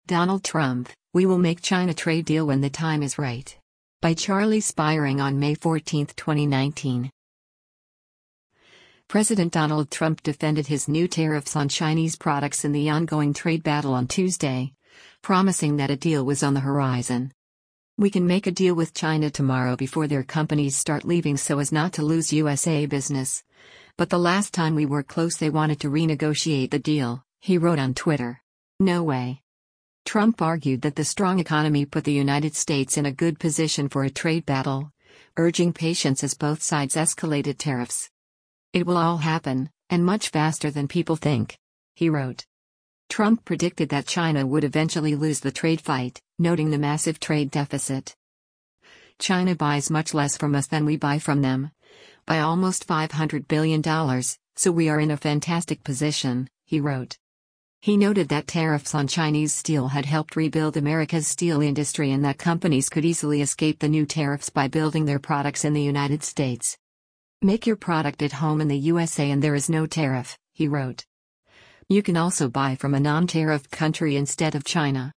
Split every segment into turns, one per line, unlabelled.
Donald Trump, we will make China trade deal when the time is right. By Charlie Spiering on May 14, 2019. President Donald Trump defended his new tariffs on Chinese products in the ongoing trade battle on Tuesday, promising that a deal was on the horizon. We can make a deal with China tomorrow before their companies start leaving so as not to lose USA business. But the last time we were close they wanted to renegotiate the deal, he wrote on Twitter. No way. Trump argued that the strong economy put the United States in a good position for a trade battle, urging patience as both sides escalated tariffs. It will all happen, and much faster than people think, he wrote. Trump predicted that China would eventually lose the trade fight, noting the massive trade deficit. China buys much less from us than we buy from them, by almost $500 billion, so we are in a fantastic position, he wrote. He noted that tariffs on Chinese steel had helped rebuild America's steel industry and that companies could easily escape the new tariffs by building their products in the United States. Make your product at home in the USA and there is no tariff, he wrote. You can also buy from a non-tariff country instead of China.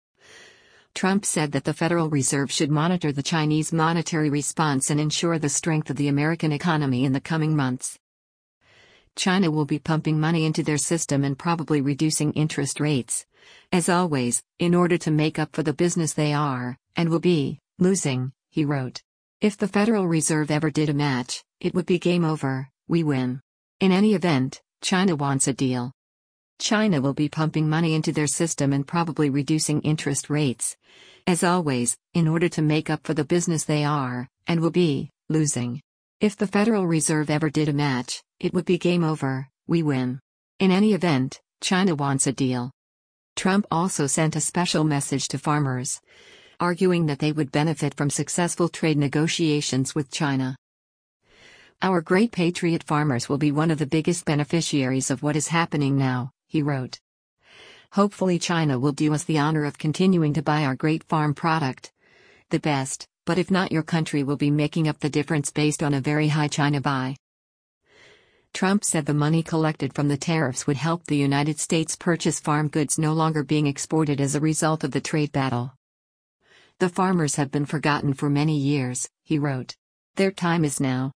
Trump said that the Federal Reserve should monitor the Chinese monetary response and ensure the strength of the American economy in the coming months. China will be pumping money into their system and probably reducing interest rates, as always, in order to make up for the business they are, and will be, losing, he wrote. If the Federal Reserve ever did a match, it would be game over, we win. In any event, China wants a deal. China will be pumping money into their system and probably reducing interest rates, as always, in order to make up for the business they are, and will be, losing. If the Federal Reserve ever did a match, it would be game over, we win. In any event, China wants a deal. Trump also sent a special message to farmers, arguing that they would benefit from successful trade negotiations with China. Our great patriot farmers will be one of the biggest beneficiaries of what is happening now, he wrote. Hopefully China will do us the honor of continuing to buy our great farm product. The best, but if not your country will be making up the difference based on a very high China buy. Trump said the money collected from the tariffs would help the United States purchase farm goods no longer being exported as a result of the trade battle. The farmers have been forgotten for many years, he wrote. Their time is now.